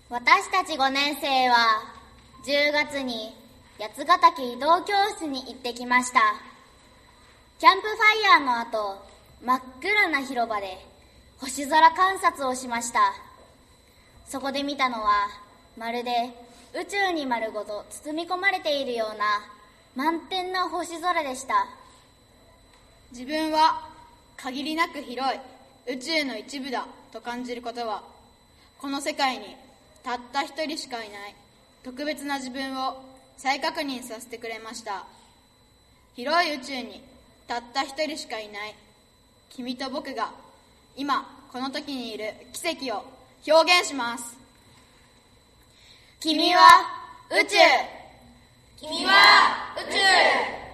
私たち5年生は10月に八ヶ岳移動教室に行ってきました。キャンプファイヤーの後、真っ暗な広場で星空観察をしました。そこで見たのはまるで宇宙に丸ごと包み込まれているような満天な星空でした。 自分は限りなく広い宇宙の一部だと感じることは、この世界にたった一人しかいない特別な自分を再確認させてくれました。広い宇宙にたった一人しかいない君と僕が今この時にいる奇跡を表現します。 君は宇宙。 君は宇宙。